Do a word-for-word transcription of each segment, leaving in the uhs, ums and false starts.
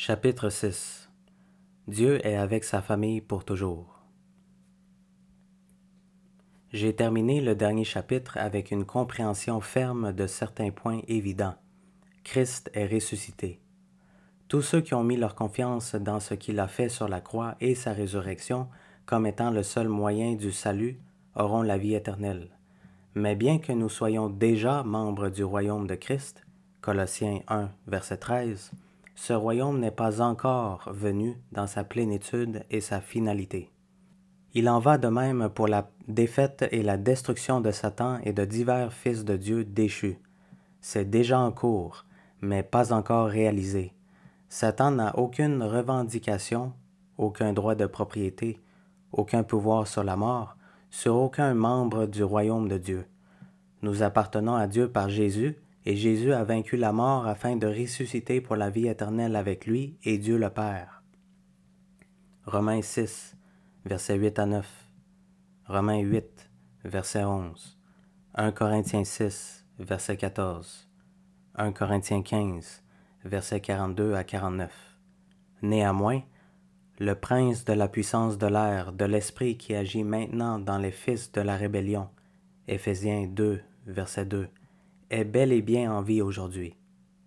Chapitre six. Dieu est avec sa famille pour toujours. J'ai terminé le dernier chapitre avec une compréhension ferme de certains points évidents. Christ est ressuscité. Tous ceux qui ont mis leur confiance dans ce qu'il a fait sur la croix et sa résurrection comme étant le seul moyen du salut auront la vie éternelle. Mais bien que nous soyons déjà membres du royaume de Christ, Colossiens un, verset treize, ce royaume n'est pas encore venu dans sa plénitude et sa finalité. Il en va de même pour la défaite et la destruction de Satan et de divers fils de Dieu déchus. C'est déjà en cours, mais pas encore réalisé. Satan n'a aucune revendication, aucun droit de propriété, aucun pouvoir sur la mort, sur aucun membre du royaume de Dieu. Nous appartenons à Dieu par Jésus, et Jésus a vaincu la mort afin de ressusciter pour la vie éternelle avec lui et Dieu le Père. Romains six, versets huit à neuf. Romains huit, verset onze. un Corinthiens six, verset quatorze. un Corinthiens quinze, versets quarante-deux à quarante-neuf. Néanmoins, le prince de la puissance de l'air, de l'esprit qui agit maintenant dans les fils de la rébellion, Éphésiens deux, verset deux, est bel et bien en vie aujourd'hui.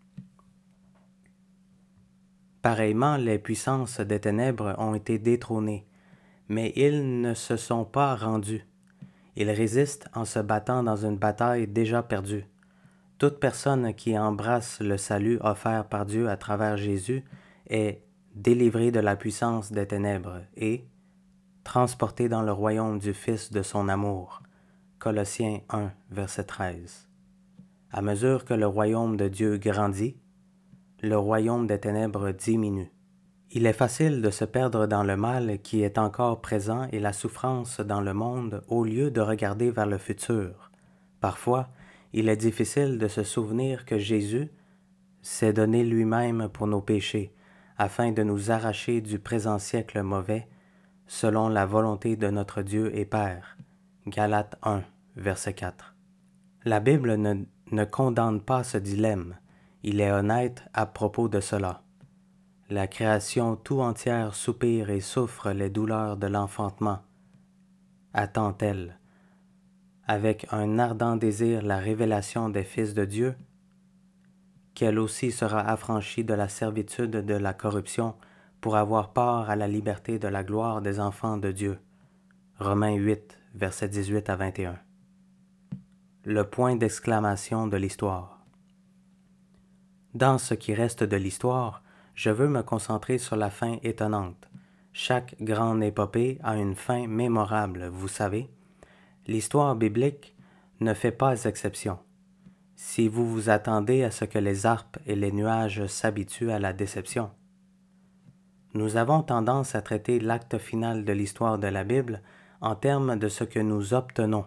Pareillement, les puissances des ténèbres ont été détrônées, mais ils ne se sont pas rendus. Ils résistent en se battant dans une bataille déjà perdue. Toute personne qui embrasse le salut offert par Dieu à travers Jésus est délivrée de la puissance des ténèbres et transportée dans le royaume du Fils de son amour. Colossiens un, verset treize. À mesure que le royaume de Dieu grandit, le royaume des ténèbres diminue. Il est facile de se perdre dans le mal qui est encore présent et la souffrance dans le monde au lieu de regarder vers le futur. Parfois, il est difficile de se souvenir que Jésus s'est donné lui-même pour nos péchés, afin de nous arracher du présent siècle mauvais, selon la volonté de notre Dieu et Père. Galates un, verset quatre. La Bible ne, ne condamne pas ce dilemme. Il est honnête à propos de cela. La création tout entière soupire et souffre les douleurs de l'enfantement. Attend-elle, avec un ardent désir, la révélation des fils de Dieu, qu'elle aussi sera affranchie de la servitude de la corruption pour avoir part à la liberté de la gloire des enfants de Dieu. Romains huit, versets dix-huit à vingt et un. Le point d'exclamation de l'histoire. Dans ce qui reste de l'histoire, je veux me concentrer sur la fin étonnante. Chaque grande épopée a une fin mémorable, vous savez. L'histoire biblique ne fait pas exception. Si vous vous attendez à ce que les harpes et les nuages s'habituent à la déception. Nous avons tendance à traiter l'acte final de l'histoire de la Bible en termes de ce que nous obtenons.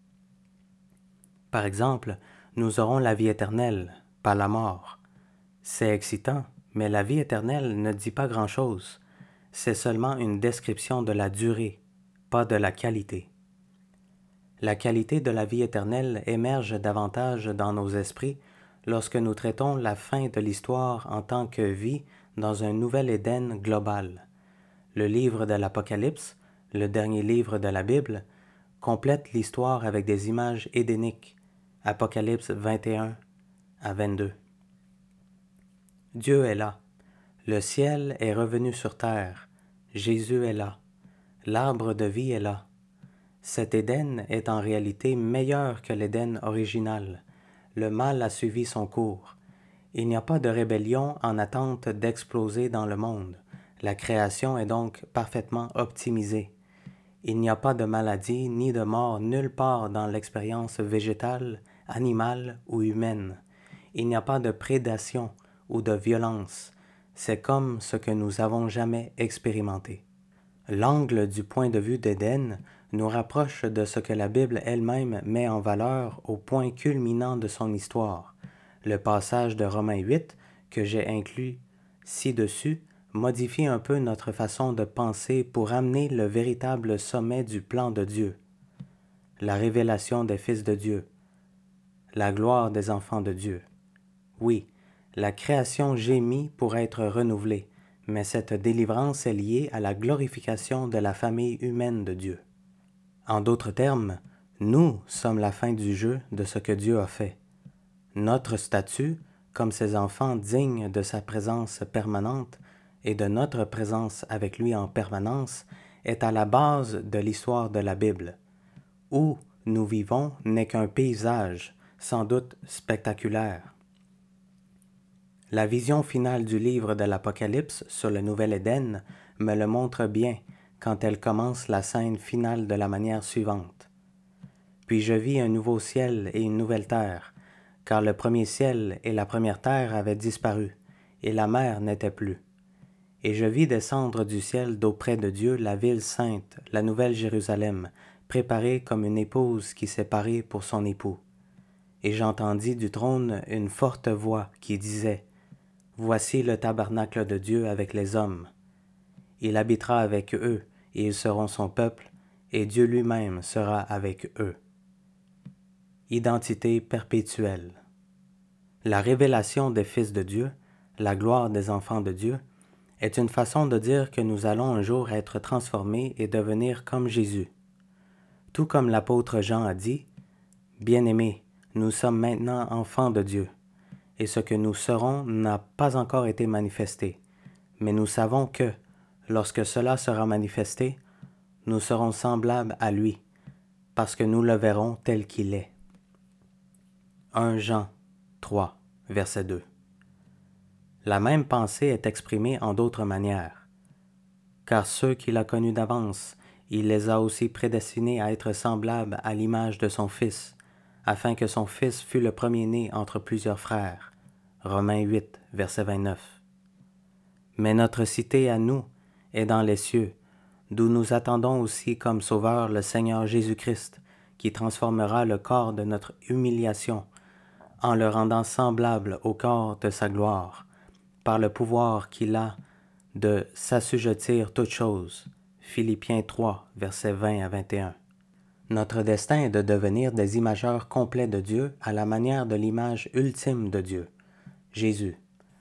Par exemple, nous aurons la vie éternelle, pas la mort. C'est excitant, mais la vie éternelle ne dit pas grand-chose. C'est seulement une description de la durée, pas de la qualité. La qualité de la vie éternelle émerge davantage dans nos esprits lorsque nous traitons la fin de l'histoire en tant que vie dans un nouvel Éden global. Le livre de l'Apocalypse, le dernier livre de la Bible, complète l'histoire avec des images édéniques. Apocalypse vingt et un à vingt-deux. Dieu est là. Le ciel est revenu sur terre. Jésus est là. L'arbre de vie est là. Cet Éden est en réalité meilleur que l'Éden original. Le mal a suivi son cours. Il n'y a pas de rébellion en attente d'exploser dans le monde. La création est donc parfaitement optimisée. Il n'y a pas de maladie ni de mort nulle part dans l'expérience végétale, animale ou humaine. Il n'y a pas de prédation ou de violence. C'est comme ce que nous avons jamais expérimenté. L'angle du point de vue d'Éden nous rapproche de ce que la Bible elle-même met en valeur au point culminant de son histoire. Le passage de Romains huit, que j'ai inclus ci-dessus, modifie un peu notre façon de penser pour amener le véritable sommet du plan de Dieu. La révélation des fils de Dieu. La gloire des enfants de Dieu. Oui, la création gémit pour être renouvelée, mais cette délivrance est liée à la glorification de la famille humaine de Dieu. En d'autres termes, nous sommes la fin du jeu de ce que Dieu a fait. Notre statut, comme ses enfants dignes de sa présence permanente et de notre présence avec lui en permanence, est à la base de l'histoire de la Bible. Où nous vivons n'est qu'un paysage, sans doute spectaculaire. La vision finale du livre de l'Apocalypse sur le Nouvel Éden me le montre bien quand elle commence la scène finale de la manière suivante. Puis je vis un nouveau ciel et une nouvelle terre, car le premier ciel et la première terre avaient disparu, et la mer n'était plus. Et je vis descendre du ciel d'auprès de Dieu la ville sainte, la nouvelle Jérusalem, préparée comme une épouse qui s'est parée pour son époux. Et j'entendis du trône une forte voix qui disait, « Voici le tabernacle de Dieu avec les hommes. Il habitera avec eux, et ils seront son peuple, et Dieu lui-même sera avec eux. » Identité perpétuelle. La révélation des fils de Dieu, la gloire des enfants de Dieu, est une façon de dire que nous allons un jour être transformés et devenir comme Jésus. Tout comme l'apôtre Jean a dit, « Bien-aimés, nous sommes maintenant enfants de Dieu, et ce que nous serons n'a pas encore été manifesté, mais nous savons que, lorsque cela sera manifesté, nous serons semblables à lui, parce que nous le verrons tel qu'il est. » premier Jean trois, verset deux. La même pensée est exprimée en d'autres manières. Car ceux qu'il a connus d'avance, il les a aussi prédestinés à être semblables à l'image de son Fils, afin que son Fils fût le premier-né entre plusieurs frères. Romains huit, verset vingt-neuf. Mais notre cité à nous est dans les cieux, d'où nous attendons aussi comme Sauveur le Seigneur Jésus-Christ, qui transformera le corps de notre humiliation en le rendant semblable au corps de sa gloire, par le pouvoir qu'il a de s'assujettir toutes choses. Philippiens trois, versets vingt à vingt et un. Notre destin est de devenir des imageurs complets de Dieu à la manière de l'image ultime de Dieu, Jésus.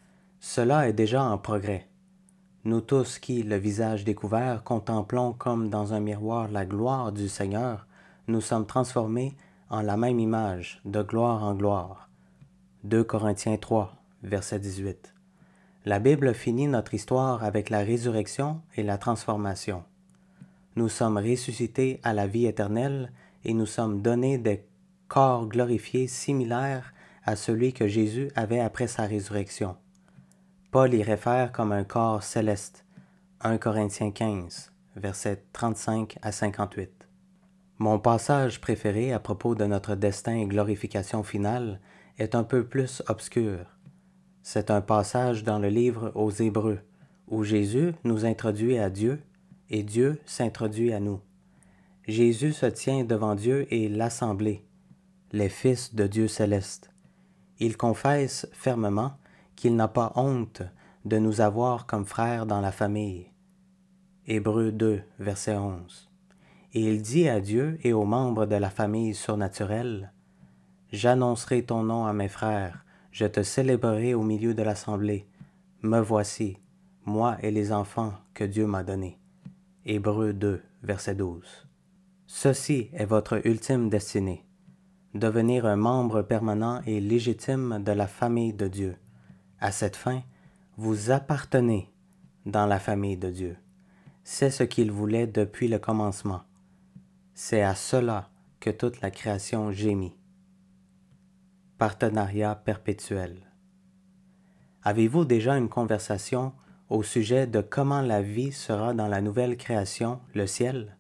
Cela est déjà en progrès. Nous tous qui, le visage découvert, contemplons comme dans un miroir la gloire du Seigneur, nous sommes transformés en la même image, de gloire en gloire. deux Corinthiens trois, verset dix-huit. La Bible finit notre histoire avec la résurrection et la transformation. Nous sommes ressuscités à la vie éternelle et nous sommes donnés des corps glorifiés similaires à celui que Jésus avait après sa résurrection. Paul y réfère comme un corps céleste. premier Corinthiens quinze, versets trente-cinq à cinquante-huit. Mon passage préféré à propos de notre destin et glorification finale est un peu plus obscur. C'est un passage dans le livre aux Hébreux, où Jésus nous introduit à Dieu et Dieu s'introduit à nous. Jésus se tient devant Dieu et l'assemblée, les fils de Dieu céleste. Il confesse fermement qu'il n'a pas honte de nous avoir comme frères dans la famille. Hébreux deux, verset onze. Et il dit à Dieu et aux membres de la famille surnaturelle, « J'annoncerai ton nom à mes frères, je te célébrerai au milieu de l'assemblée. Me voici, moi et les enfants que Dieu m'a donnés. » Hébreux deux, verset douze. Ceci est votre ultime destinée, devenir un membre permanent et légitime de la famille de Dieu. À cette fin, vous appartenez dans la famille de Dieu. C'est ce qu'il voulait depuis le commencement. C'est à cela que toute la création gémit. Partenariat perpétuel. Avez-vous déjà une conversation au sujet de comment la vie sera dans la nouvelle création, le ciel?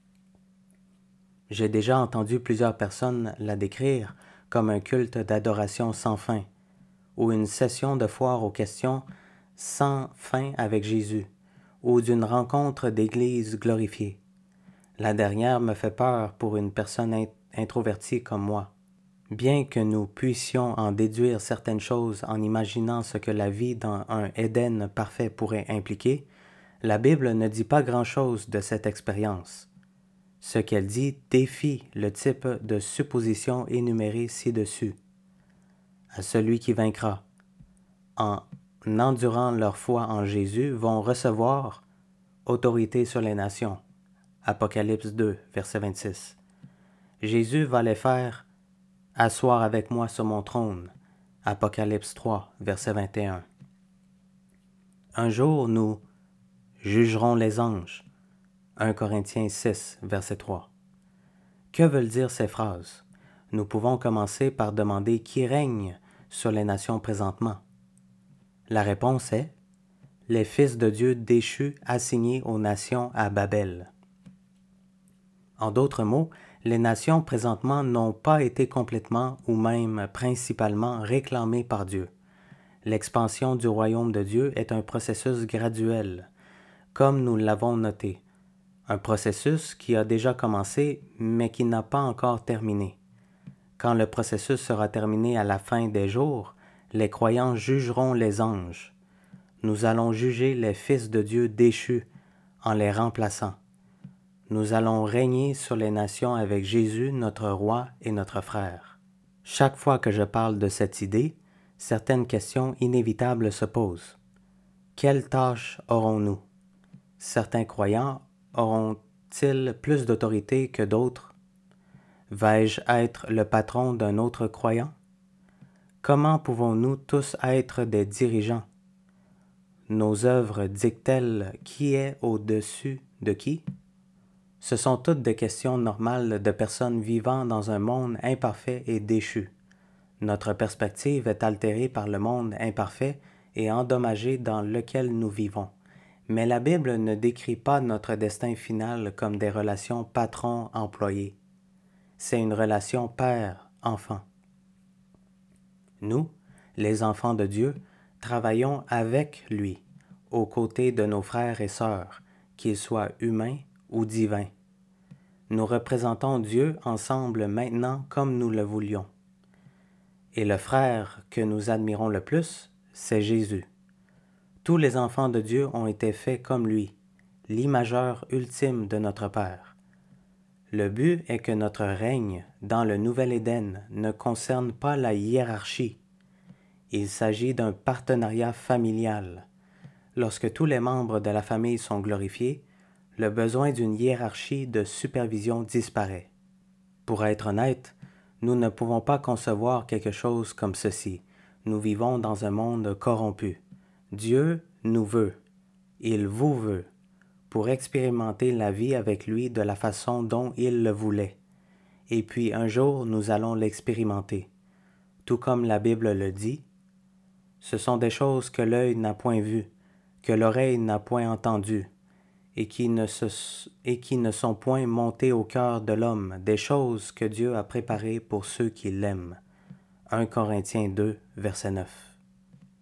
J'ai déjà entendu plusieurs personnes la décrire comme un culte d'adoration sans fin, ou une session de foire aux questions sans fin avec Jésus, ou d'une rencontre d'église glorifiée. La dernière me fait peur pour une personne int- introvertie comme moi. Bien que nous puissions en déduire certaines choses en imaginant ce que la vie dans un Éden parfait pourrait impliquer, la Bible ne dit pas grand-chose de cette expérience. Ce qu'elle dit défie le type de suppositions énumérées ci-dessus. À celui qui vaincra. En endurant leur foi en Jésus, vont recevoir autorité sur les nations. Apocalypse deux, verset vingt-six. Jésus va les faire asseoir avec moi sur mon trône. Apocalypse trois, verset vingt et un. Un jour, nous jugerons les anges. un Corinthiens six, verset trois. Que veulent dire ces phrases? Nous pouvons commencer par demander qui règne sur les nations présentement. La réponse est les fils de Dieu déchus assignés aux nations à Babel. En d'autres mots, les nations présentement n'ont pas été complètement ou même principalement réclamées par Dieu. L'expansion du royaume de Dieu est un processus graduel, comme nous l'avons noté. Un processus qui a déjà commencé, mais qui n'a pas encore terminé. Quand le processus sera terminé à la fin des jours, les croyants jugeront les anges. Nous allons juger les fils de Dieu déchus en les remplaçant. Nous allons régner sur les nations avec Jésus, notre roi et notre frère. Chaque fois que je parle de cette idée, certaines questions inévitables se posent. Quelles tâches aurons-nous? Certains croyants auront-ils plus d'autorité que d'autres? Vais-je être le patron d'un autre croyant? Comment pouvons-nous tous être des dirigeants? Nos œuvres dictent-elles qui est au-dessus de qui? Ce sont toutes des questions normales de personnes vivant dans un monde imparfait et déchu. Notre perspective est altérée par le monde imparfait et endommagé dans lequel nous vivons. Mais la Bible ne décrit pas notre destin final comme des relations patron-employé. C'est une relation père-enfant. Nous, les enfants de Dieu, travaillons avec lui, aux côtés de nos frères et sœurs, qu'ils soient humains ou divins. Nous représentons Dieu ensemble maintenant comme nous le voulions. Et le frère que nous admirons le plus, c'est Jésus. Tous les enfants de Dieu ont été faits comme lui, l'imageur ultime de notre Père. Le but est que notre règne dans le Nouvel Éden ne concerne pas la hiérarchie. Il s'agit d'un partenariat familial. Lorsque tous les membres de la famille sont glorifiés, le besoin d'une hiérarchie de supervision disparaît. Pour être honnête, nous ne pouvons pas concevoir quelque chose comme ceci. Nous vivons dans un monde corrompu. Dieu nous veut. Il vous veut, pour expérimenter la vie avec lui de la façon dont il le voulait. Et puis un jour, nous allons l'expérimenter. Tout comme la Bible le dit, ce sont des choses que l'œil n'a point vues, que l'oreille n'a point entendues, et qui ne se, et qui ne sont point montées au cœur de l'homme, des choses que Dieu a préparées pour ceux qui l'aiment. un Corinthiens deux, verset neuf.